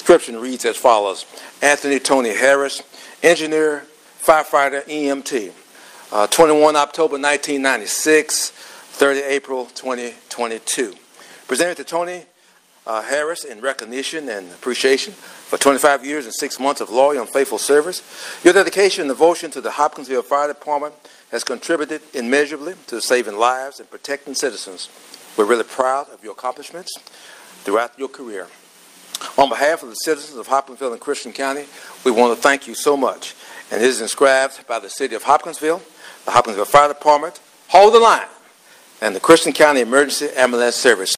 description reads as follows: Anthony Tony Harris, engineer, firefighter, EMT. 21 October 1996, 30 April 2022. Presented to Tony Harris in recognition and appreciation for 25 years and 6 months of loyal and faithful service. Your dedication and devotion to the Hopkinsville Fire Department has contributed immeasurably to saving lives and protecting citizens. We're really proud of your accomplishments throughout your career. On behalf of the citizens of Hopkinsville and Christian County, we want to thank you so much. And it is inscribed by the City of Hopkinsville, the Hopkinsville Fire Department, Hold the Line, and the Christian County Emergency Ambulance Service.